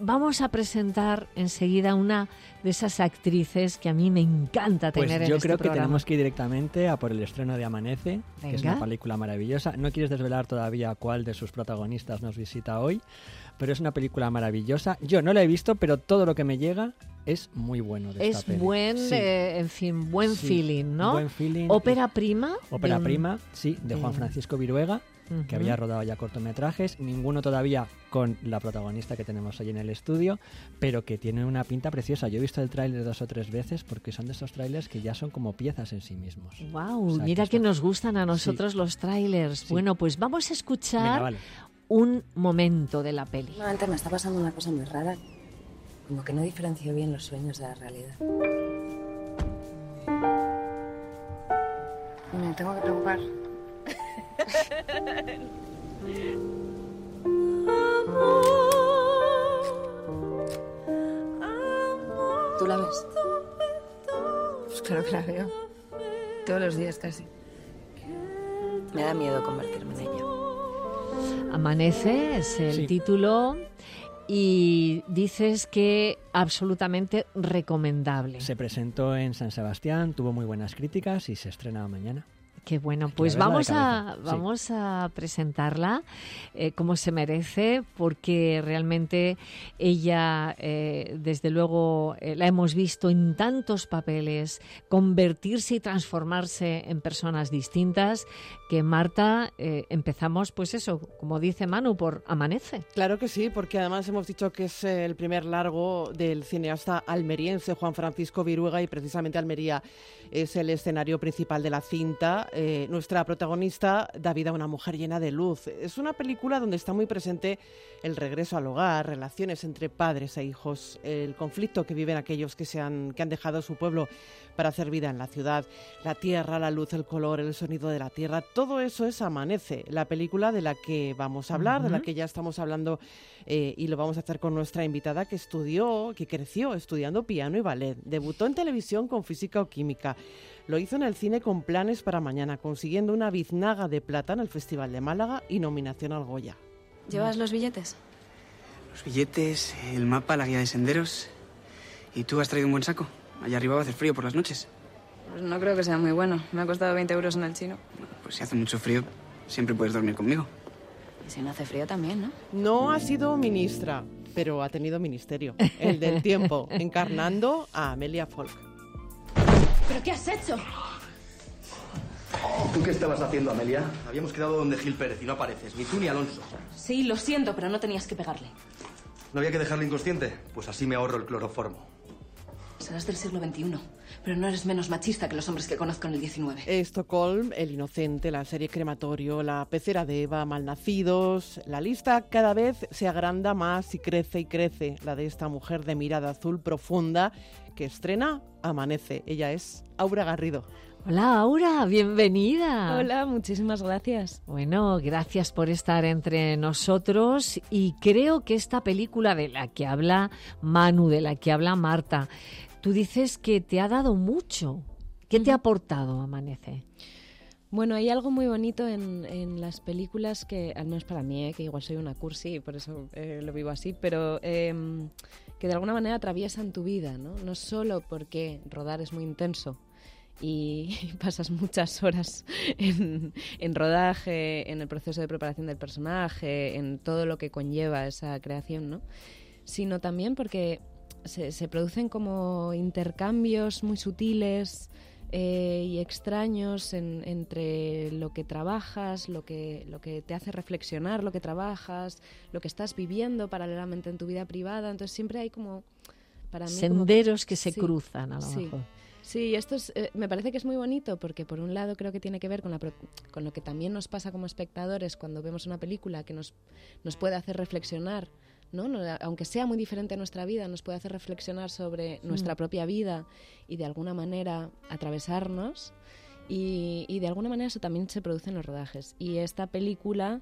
vamos a presentar enseguida una de esas actrices que a mí me encanta tener en este programa. Pues yo creo que tenemos que ir directamente a por el estreno de Amanece, que es una película maravillosa. No quieres desvelar todavía cuál de sus protagonistas nos visita hoy, pero es una película maravillosa. Yo no la he visto, pero todo lo que me llega es muy bueno de esta peli. Buen, sí. Buen feeling, ¿no? Buen feeling. Ópera prima. Ópera prima, sí, de Juan Francisco Viruega, que había rodado ya cortometrajes, ninguno todavía con la protagonista que tenemos hoy en el estudio, pero que tiene una pinta preciosa. Yo he visto el tráiler 2 o 3 veces porque son de esos tráilers que ya son como piezas en sí mismos. Wow, o sea, mira que nos gustan a nosotros los tráilers. Sí. Bueno, pues vamos a escuchar un momento de la peli. Últimamente me está pasando una cosa muy rara, como que no diferencio bien los sueños de la realidad. Me tengo que preocupar. ¿Tú la ves? Pues claro que la veo. Todos los días casi. Me da miedo convertirme en ella. Amanece es el título y dices que absolutamente recomendable. Se presentó en San Sebastián, tuvo muy buenas críticas y se estrena mañana. Qué bueno, pues vamos a presentarla como se merece, porque realmente ella, desde luego, la hemos visto en tantos papeles convertirse y transformarse en personas distintas, que Marta, empezamos, pues eso, como dice Manu, por Amanece. Claro que sí, porque además hemos dicho que es el primer largo del cineasta almeriense Juan Francisco Viruega, y precisamente Almería es el escenario principal de la cinta. Nuestra protagonista da vida a una mujer llena de luz. Es una película donde está muy presente el regreso al hogar, relaciones entre padres e hijos, el conflicto que viven aquellos que han dejado su pueblo para hacer vida en la ciudad, la tierra, la luz, el color, el sonido de la tierra. Todo eso es Amanece, la película de la que vamos a hablar, de la que ya estamos hablando, y lo vamos a hacer con nuestra invitada que creció estudiando piano y ballet. Debutó en televisión con Física o Química. Lo hizo en el cine con Planes para mañana, consiguiendo una biznaga de plata en el Festival de Málaga y nominación al Goya. ¿Llevas los billetes? Los billetes, el mapa, la guía de senderos. ¿Y tú has traído un buen saco? Allá arriba va a hacer frío por las noches. Pues no creo que sea muy bueno. Me ha costado 20 euros en el chino. Bueno, pues si hace mucho frío, siempre puedes dormir conmigo. Y si no hace frío también, ¿no? No ha sido ministra, pero ha tenido ministerio. El del tiempo, encarnando a Amelia Folk. ¿Pero qué has hecho? ¿Tú qué estabas haciendo, Amelia? Habíamos quedado donde Gil Pérez y no apareces, ni tú ni Alonso. Sí, lo siento, pero no tenías que pegarle. ¿No había que dejarle inconsciente? Pues así me ahorro el cloroformo. Serás del siglo XXI, pero no eres menos machista que los hombres que conozco en el XIX. Estocolm, El Inocente, la serie Crematorio, La Pecera de Eva, Malnacidos. La lista cada vez se agranda más y crece, la de esta mujer de mirada azul profunda que estrena Amanece. Ella es Aura Garrido. Hola, Aura, bienvenida. Hola, muchísimas gracias. Bueno, gracias por estar entre nosotros, y creo que esta película de la que habla Manu, de la que habla Marta, tú dices que te ha dado mucho. ¿Qué te ha aportado Amanece? Bueno, hay algo muy bonito en las películas que, al menos para mí, que igual soy una cursi y por eso lo vivo así, pero que de alguna manera atraviesan tu vida, ¿no? No solo porque rodar es muy intenso y pasas muchas horas en rodaje, en el proceso de preparación del personaje, en todo lo que conlleva esa creación, ¿no? Sino también porque se producen como intercambios muy sutiles y extraños entre lo que trabajas, lo que te hace reflexionar, lo que trabajas, lo que estás viviendo paralelamente en tu vida privada. Entonces siempre hay como, para mí, senderos como, que se cruzan a lo mejor. Sí, esto me parece que es muy bonito porque por un lado creo que tiene que ver con lo que también nos pasa como espectadores cuando vemos una película que nos puede hacer reflexionar, ¿no? Aunque sea muy diferente a nuestra vida, nos puede hacer reflexionar sobre nuestra propia vida y de alguna manera atravesarnos, y de alguna manera eso también se produce en los rodajes. Y esta película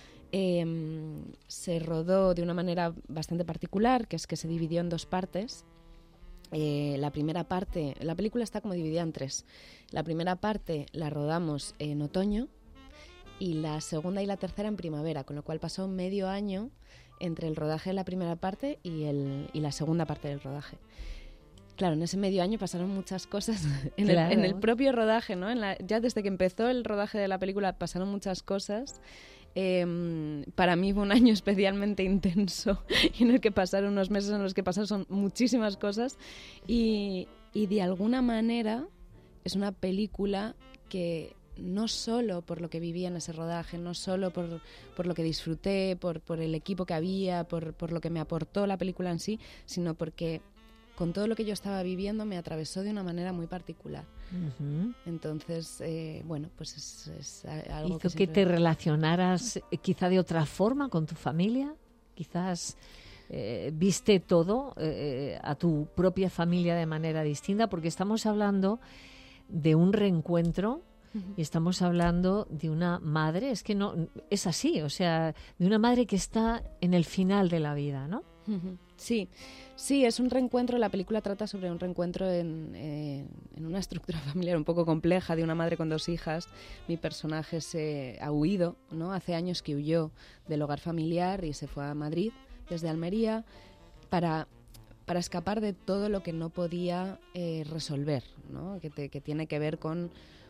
se rodó de una manera bastante particular, que es que se dividió en 2 partes. La primera parte, la película está como dividida en 3. La primera parte la rodamos en otoño y la segunda y la tercera en primavera, con lo cual pasó medio año entre el rodaje de la primera parte y la segunda parte del rodaje. Claro, en ese medio año pasaron muchas cosas en el propio rodaje, ¿no? Ya desde que empezó el rodaje de la película pasaron muchas cosas. Para mí fue un año especialmente intenso en el que pasaron unos meses en los que pasaron muchísimas cosas y de alguna manera es una película que no solo por lo que vivía en ese rodaje, no solo por lo que disfruté, por el equipo que había, por lo que me aportó la película en sí, sino porque con todo lo que yo estaba viviendo me atravesó de una manera muy particular. Uh-huh. Entonces, bueno, pues es algo ¿Hizo que te relacionaras quizá de otra forma con tu familia? Quizás viste todo a tu propia familia de manera distinta, porque estamos hablando de un reencuentro y estamos hablando de una madre, es que no es así, o sea, de una madre que está en el final de la vida, ¿no? Sí, es un reencuentro. La película trata sobre un reencuentro en una estructura familiar un poco compleja de una madre con 2 hijas. Mi personaje se ha huido, ¿no? Hace años que huyó del hogar familiar y se fue a Madrid desde Almería para escapar de todo lo que no podía resolver, ¿no? Que tiene que ver con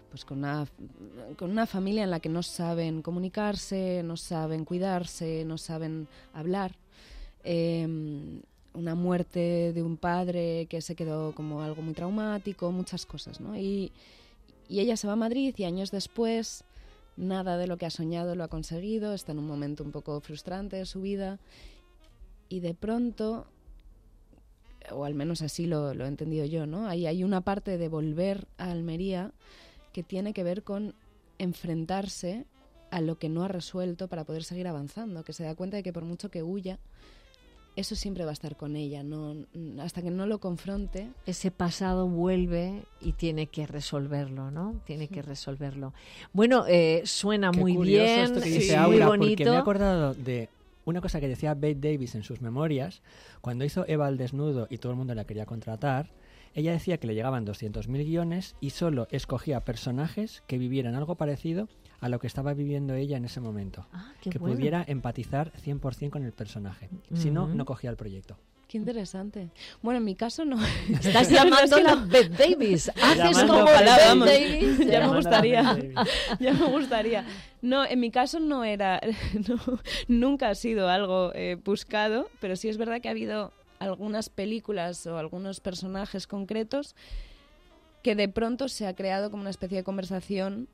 una familia en la que no saben comunicarse, no saben cuidarse, no saben hablar. Una muerte de un padre que se quedó como algo muy traumático, muchas cosas, ¿no? Y ella se va a Madrid y años después nada de lo que ha soñado lo ha conseguido, está en un momento un poco frustrante de su vida y de pronto, o al menos así lo he entendido yo, ¿no? Hay una parte de volver a Almería que tiene que ver con enfrentarse a lo que no ha resuelto para poder seguir avanzando, que se da cuenta de que por mucho que huya, eso siempre va a estar con ella, ¿no? Hasta que no lo confronte. Ese pasado vuelve y tiene que resolverlo, ¿no? Tiene que resolverlo. Bueno, suena Qué muy bien, esto que dice muy Aura, bonito. Porque me he acordado de una cosa que decía Bette Davis en sus memorias, cuando hizo Eva al desnudo y todo el mundo la quería contratar. Ella decía que le llegaban 200.000 guiones y solo escogía personajes que vivieran algo parecido a lo que estaba viviendo ella en ese momento. Que bueno. pudiera empatizar 100% con el personaje. Si no, no cogía el proyecto. Qué interesante. Bueno, en mi caso no. Estás llamando a Bette Davis. Haces como Bette Davis. Ya me gustaría. Ya me gustaría. No, en mi caso no era... nunca ha sido algo buscado, pero sí es verdad que ha habido algunas películas o algunos personajes concretos que de pronto se ha creado como una especie de conversación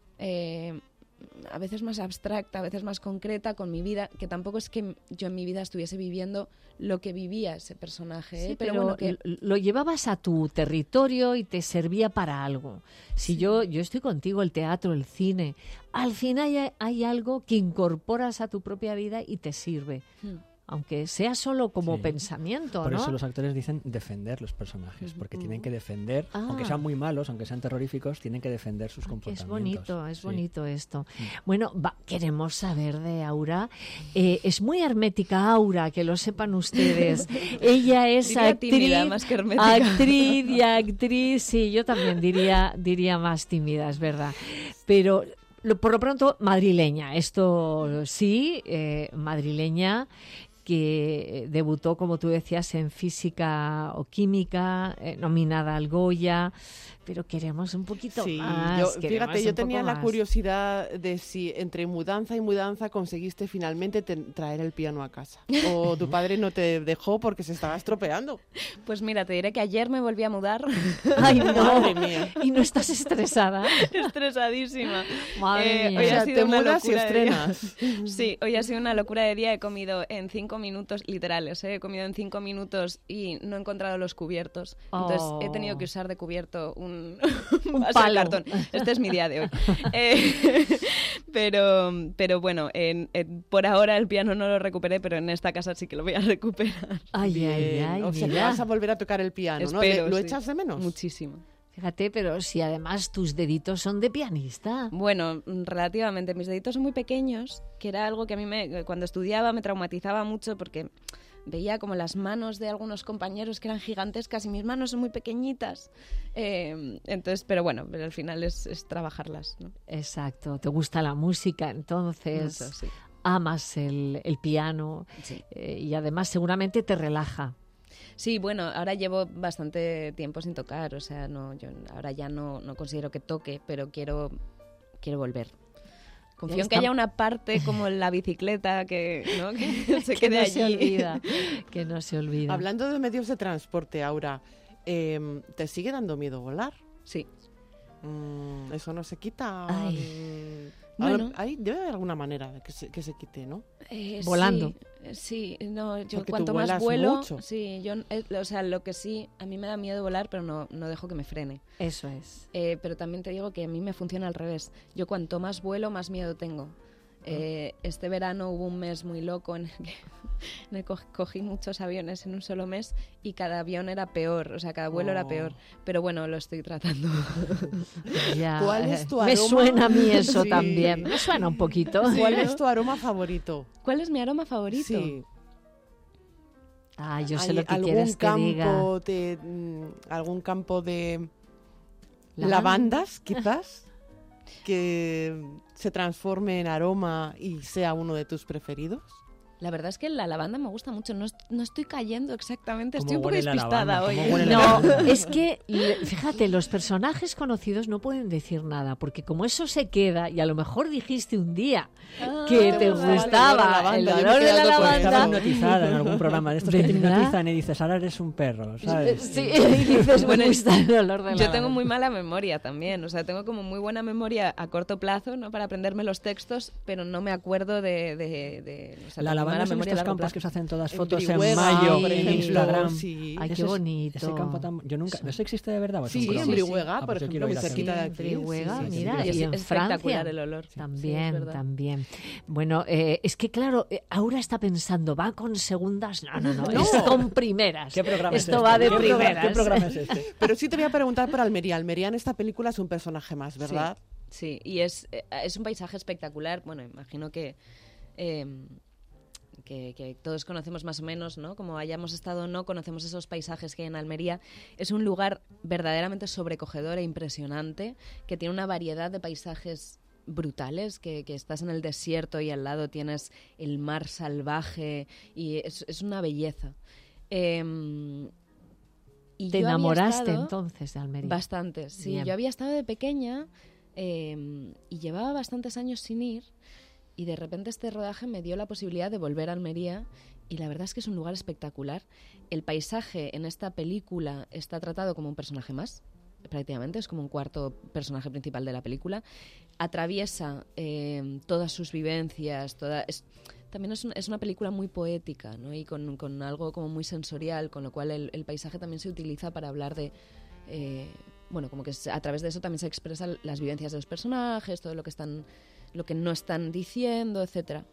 a veces más abstracta, a veces más concreta con mi vida, que tampoco es que yo en mi vida estuviese viviendo lo que vivía ese personaje, sí, pero bueno, que lo llevabas a tu territorio y te servía para algo. Si sí. yo estoy contigo, el teatro, el cine, al final hay algo que incorporas a tu propia vida y te sirve. Aunque sea solo como pensamiento, Por ¿no? eso los actores dicen defender los personajes, porque tienen que defender, aunque sean muy malos, aunque sean terroríficos, tienen que defender sus comportamientos. Es bonito esto. Bueno, queremos saber de Aura. Es muy hermética Aura, que lo sepan ustedes. Ella es tímida, más que hermética. actriz, sí, yo también diría más tímida, es verdad. Pero por lo pronto, madrileña. Esto sí, madrileña, que debutó, como tú decías, en Física o Química, nominada al Goya, pero queremos un poquito más. Fíjate, yo tenía la curiosidad de si entre mudanza y mudanza conseguiste finalmente traer el piano a casa, o tu padre no te dejó porque se estaba estropeando. Pues mira, te diré que ayer me volví a mudar. ¡Ay, no! Madre mía. ¿Y no estás estresada? Estresadísima. Madre mía. Hoy ha sido te una mudas y estrenas. Sí, hoy ha sido una locura de día. He comido en 5 minutos, literales, he comido en 5 minutos y no he encontrado los cubiertos. Entonces he tenido que usar de cubierto un vaso de cartón. Este es mi día de hoy. Pero bueno, por ahora el piano no lo recuperé, pero en esta casa sí que lo voy a recuperar. Ay, o sea, que vas a volver a tocar el piano, espero, ¿no? ¿Lo sí. echas de menos? Muchísimo. Fíjate, pero si además tus deditos son de pianista. Bueno, relativamente. Mis deditos son muy pequeños, que era algo que a mí cuando estudiaba me traumatizaba mucho porque veía como las manos de algunos compañeros que eran gigantescas y mis manos son muy pequeñitas. Entonces, pero bueno, al final es trabajarlas, ¿no? Exacto. ¿Te gusta la música entonces? Mucho, sí. amas el piano, Sí. Y además seguramente te relaja. Sí, bueno, ahora llevo bastante tiempo sin tocar, o sea, yo ahora ya no considero que toque, pero quiero volver. Confío en que haya una parte como en la bicicleta que se quede allí. Se olvida, que no se olvida. Hablando de medios de transporte, Aura, ¿te sigue dando miedo volar? Sí. Eso no se quita. Bueno. Ahí debe haber alguna manera de que se quite, ¿no? Volando. Sí, no, yo Porque cuanto tú más vuelas vuelo, mucho. sí, o sea, lo que sí, a mí me da miedo volar, pero no dejo que me frene. Eso es. Pero también te digo que a mí me funciona al revés. Yo cuanto más vuelo, más miedo tengo. Este verano hubo un mes muy loco en el que cogí muchos aviones en un solo mes y cada avión era peor, o sea, cada vuelo era peor. Pero bueno, lo estoy tratando. Ya, ¿Cuál es tu me aroma? suena a mí eso Sí. también. Me suena un poquito. ¿Cuál es tu aroma favorito? ¿Cuál es mi aroma favorito? Sí. Yo sé ¿Hay lo que algún quieres que diga. algún campo de ¿Lavanda? lavandas, quizás, que se transforme en aroma y sea uno de tus preferidos? La verdad es que la lavanda me gusta mucho. No estoy cayendo exactamente. Estoy un ¿Cómo poco huele la despistada lavanda? hoy. ¿Cómo huele la No, lavanda? es que, fíjate, los personajes conocidos no pueden decir nada, porque como eso se queda, y a lo mejor dijiste un día que te vale, gustaba el yo me he olor de la quedado con Pues estaba lavanda. hipnotizada en algún programa de estos que te ¿Verdad? hipnotizan y dices, ahora eres un perro, ¿sabes? Sí, y dices, me gusta el olor de la Yo lavanda. tengo muy mala memoria también, o sea, tengo como muy buena memoria a corto plazo, ¿no? Para aprenderme los textos, pero no me acuerdo de o sea, La tengo lavanda mala son memoria a estos largo campos plazo. que se hacen todas En fotos en Brihuega, mayo por en ejemplo, Instagram. sí. Ay, qué Ese- bonito. Ese campo tan... Yo nunca... ¿Eso existe de verdad? ¿O es un Sí, broma? en Brihuega, Ah, por pues yo ejemplo, quiero muy ir a hacerlo. cerquita de En aquí. Brihuega, sí, sí, mira, sí. y Es en espectacular Francia el olor. también, Sí, es verdad. también. Bueno, es que claro, Aura está pensando, ¿va con segundas? No, No. es con primeras. ¿Qué programa es Esto este? va de ¿Qué programa- primeras. ¿Qué programa es este? Pero sí te voy a preguntar por Almería. Almería en esta película es un personaje más, ¿verdad? Sí, y es un paisaje espectacular. Bueno, imagino que todos conocemos más o menos, ¿no? Como hayamos estado o no, conocemos esos paisajes que hay en Almería. Es un lugar verdaderamente sobrecogedor e impresionante, que tiene una variedad de paisajes brutales, que estás en el desierto y al lado tienes el mar salvaje y es una belleza. Y ¿Te yo había enamoraste estado- entonces de Almería? Bastante, sí. Bien. Yo había estado de pequeña y llevaba bastantes años sin ir y de repente este rodaje me dio la posibilidad de volver a Almería y la verdad es que es un lugar espectacular. El paisaje en esta película está tratado como un personaje más, prácticamente, es como un cuarto personaje principal de la película. Atraviesa todas sus vivencias, también es una película muy poética, ¿no? Y con algo como muy sensorial, con lo cual el paisaje también se utiliza para hablar de... bueno, como que a través de eso también se expresan las vivencias de los personajes, todo lo que no están diciendo, etcétera.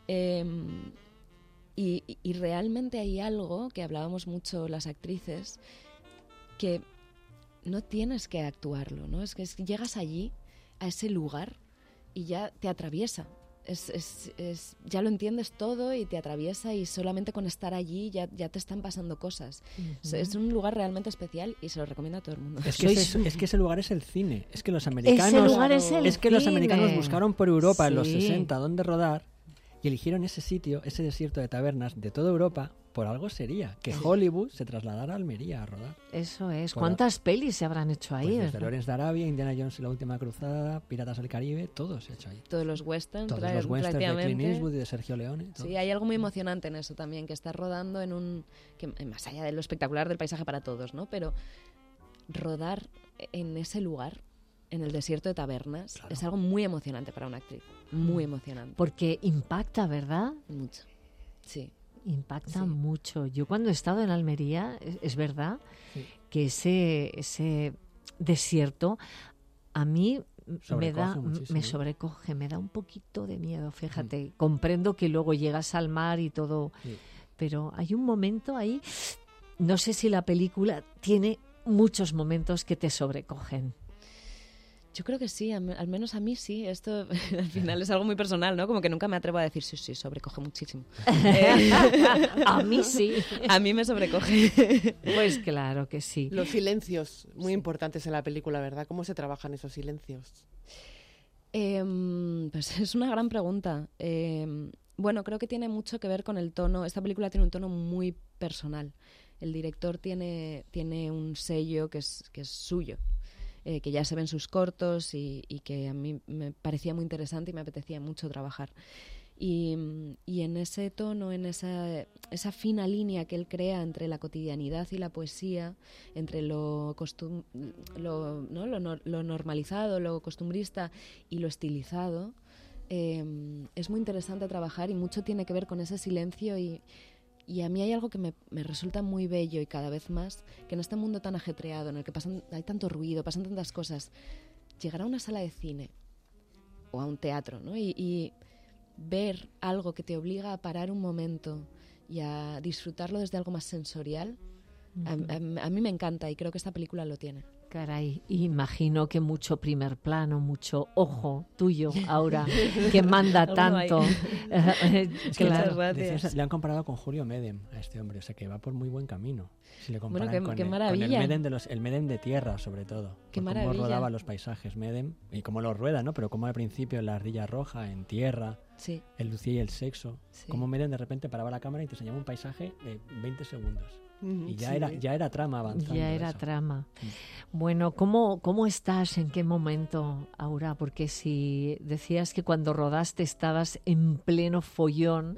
Y realmente hay algo que hablábamos mucho las actrices, que no tienes que actuarlo, ¿no? Es que llegas allí, a ese lugar, y ya te atraviesa. Ya lo entiendes todo y te atraviesa y solamente con estar allí ya te están pasando cosas. Es un lugar realmente especial y se lo recomiendo a todo el mundo. Es que ese lugar es el cine. Es que los americanos, Ese lugar es el los cine. americanos buscaron por Europa en los Sí. 60 dónde rodar y eligieron ese sitio, ese desierto de tabernas de toda Europa. Por algo sería que Hollywood se trasladara a Almería a rodar. Eso es. Por ¿Cuántas pelis se habrán hecho ahí? Pues desde Lawrence de Arabia, Indiana Jones y la última cruzada, Piratas del Caribe, todo se ha hecho ahí. Todos los westerns, Todos los westerns de prácticamente. Clint Eastwood y de Sergio Leone. todo. Sí, hay algo muy emocionante en eso también, que estás rodando que más allá de lo espectacular del paisaje para todos, ¿no? Pero rodar en ese lugar, en el desierto de tabernas, Claro. es algo muy emocionante para una actriz. Muy emocionante. Porque impacta, ¿verdad? Mucho. Sí. Impacta Sí. mucho. Yo cuando he estado en Almería, es verdad Sí. que ese desierto a mí Sobrecoge muchísimo, me ¿eh? sobrecoge, me da un poquito de miedo, fíjate. Comprendo que luego llegas al mar y todo, Sí. pero hay un momento ahí, no sé si la película tiene muchos momentos que te sobrecogen. Yo creo que sí, al menos a mí sí. Esto al final es algo muy personal, ¿no? Como que nunca me atrevo a decir, sí, sobrecoge muchísimo. A mí sí. A mí me sobrecoge. Pues claro que sí. Los silencios, muy importantes en la película, ¿verdad? ¿Cómo se trabajan esos silencios? Pues es una gran pregunta. Bueno, creo que tiene mucho que ver con el tono. Esta película tiene un tono muy personal. El director tiene un sello que es suyo, que ya se ven sus cortos y que a mí me parecía muy interesante y me apetecía mucho trabajar. Y en ese tono, en esa fina línea que él crea entre la cotidianidad y la poesía, entre lo normalizado, lo costumbrista y lo estilizado, es muy interesante trabajar y mucho tiene que ver con ese silencio y a mí hay algo que me resulta muy bello y cada vez más, que en este mundo tan ajetreado, en el que hay tanto ruido, pasan tantas cosas, llegar a una sala de cine o a un teatro, ¿no? y ver algo que te obliga a parar un momento y a disfrutarlo desde algo más sensorial, a mí me encanta y creo que esta película lo tiene. Caray, imagino que mucho primer plano, mucho ojo tuyo, Aura, que manda tanto. Claro. Le han comparado con Julio Medem a este hombre, o sea que va por muy buen camino. Si le comparan qué maravilla. Con el Medem de tierra, sobre todo. Qué maravilla. Cómo rodaba los paisajes Medem y cómo los rueda, ¿no? Pero como al principio la ardilla roja en tierra, sí. El Lucía y el sexo, sí. Como Medem de repente paraba la cámara y te enseñaba un paisaje de 20 segundos. Y ya era trama avanzando. Ya era trama. Bueno, ¿cómo estás? ¿En qué momento, Aura? Porque si decías que cuando rodaste estabas en pleno follón,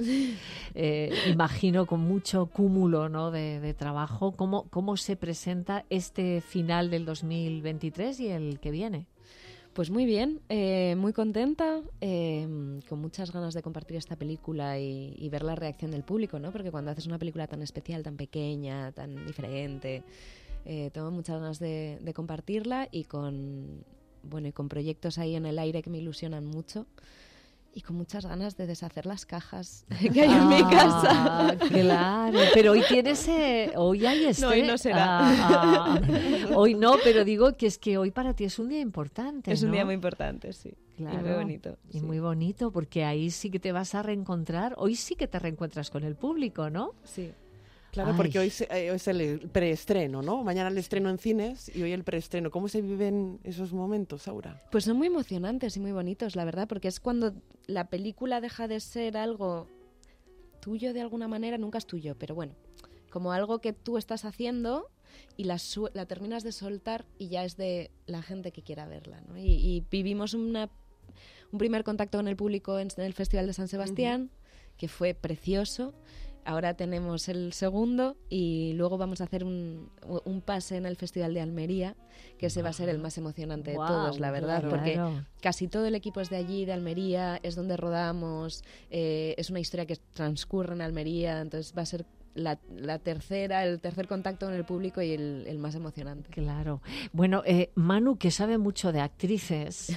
imagino con mucho cúmulo, ¿no? de trabajo, ¿cómo se presenta este final del 2023 y el que viene? Pues muy bien, muy contenta, con muchas ganas de compartir esta película y ver la reacción del público, ¿no? Porque cuando haces una película tan especial, tan pequeña, tan diferente, tengo muchas ganas de compartirla y con proyectos ahí en el aire que me ilusionan mucho. Y con muchas ganas de deshacer las cajas que hay en mi casa. Claro, pero hoy hoy hay No, hoy no será. Hoy no, pero digo que es que hoy para ti es un día importante, Es ¿no? un día muy importante, sí. Claro, y muy bonito. Y sí. muy bonito, porque ahí sí que te vas a reencontrar. Hoy sí que te reencuentras con el público, ¿no? Sí. Claro, porque hoy es el preestreno, ¿no? Mañana el estreno en cines y hoy el preestreno. ¿Cómo se viven esos momentos, Aura? Pues son muy emocionantes y muy bonitos, la verdad, porque es cuando la película deja de ser algo tuyo de alguna manera, nunca es tuyo, pero bueno, como algo que tú estás haciendo y la terminas de soltar y ya es de la gente que quiera verla, ¿no? Y vivimos un primer contacto con el público en el Festival de San Sebastián, que fue precioso. Ahora tenemos el segundo y luego vamos a hacer un pase en el Festival de Almería, que ese va a ser el más emocionante de todos, la verdad, porque casi todo el equipo es de allí, de Almería, es donde rodamos, es una historia que transcurre en Almería, entonces va a ser el tercer contacto con el público y el más emocionante. Claro. Bueno, Manu, que sabe mucho de actrices...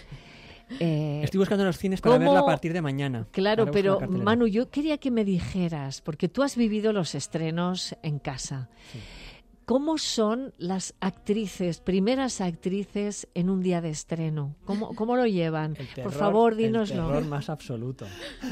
Estoy buscando los cines para verla a partir de mañana. Claro, pero Manu, yo quería que me dijeras, porque tú has vivido los estrenos en casa. Sí. ¿Cómo son las primeras actrices en un día de estreno? ¿Cómo lo llevan? Por favor, dínoslo. El terror más absoluto.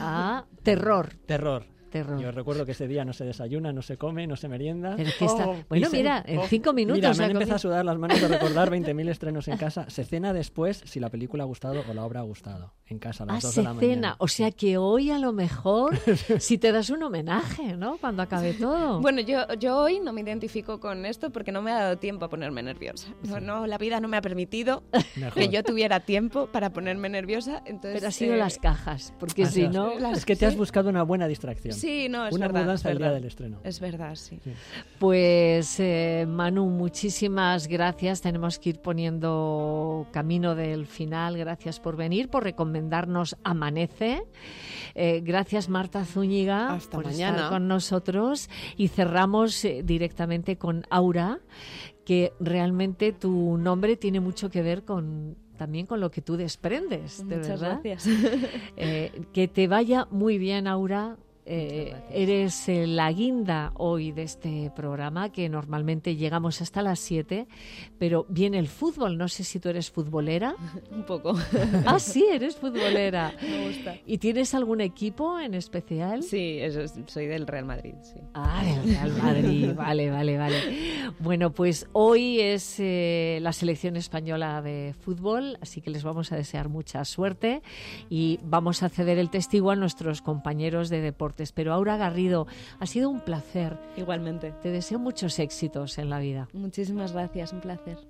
Terror. Terror. Yo recuerdo que ese día no se desayuna, no se come, no se merienda. Pero es que bueno, mira, en 5 minutos... Mira, me han empezado a sudar las manos de recordar 20.000 estrenos en casa. Se cena después si la película ha gustado o la obra ha gustado. En casa, a las 2 de la mañana. Se cena. O sea que hoy a lo mejor si te das un homenaje, ¿no? Cuando acabe todo. Bueno, yo hoy no me identifico con esto porque no me ha dado tiempo a ponerme nerviosa. No, la vida no me ha permitido que yo tuviera tiempo para ponerme nerviosa. Entonces, pero ha sido las cajas, porque si no... Es que te has buscado una buena distracción. Sí, no, es una verdad. mudanza el día del estreno. Es verdad, sí. Pues Manu, muchísimas gracias. Tenemos que ir poniendo camino del final. Gracias por venir, por recomendarnos Amanece. Gracias Marta Zúñiga por estar con nosotros. Y cerramos directamente con Aura, que realmente tu nombre tiene mucho que ver también con lo que tú desprendes, de Muchas verdad. Gracias. Que te vaya muy bien, Aura. Eres la guinda hoy de este programa, que normalmente llegamos hasta las 7, pero viene el fútbol. No sé si tú eres futbolera. Un poco. Sí, eres futbolera. Me gusta. ¿Y tienes algún equipo en especial? Sí, soy del Real Madrid, sí. Del Real Madrid. Vale. Bueno, pues hoy es la selección española de fútbol, así que les vamos a desear mucha suerte y vamos a ceder el testigo a nuestros compañeros de deportes. Pero Aura Garrido, ha sido un placer. Igualmente. Te deseo muchos éxitos en la vida. Muchísimas gracias, un placer.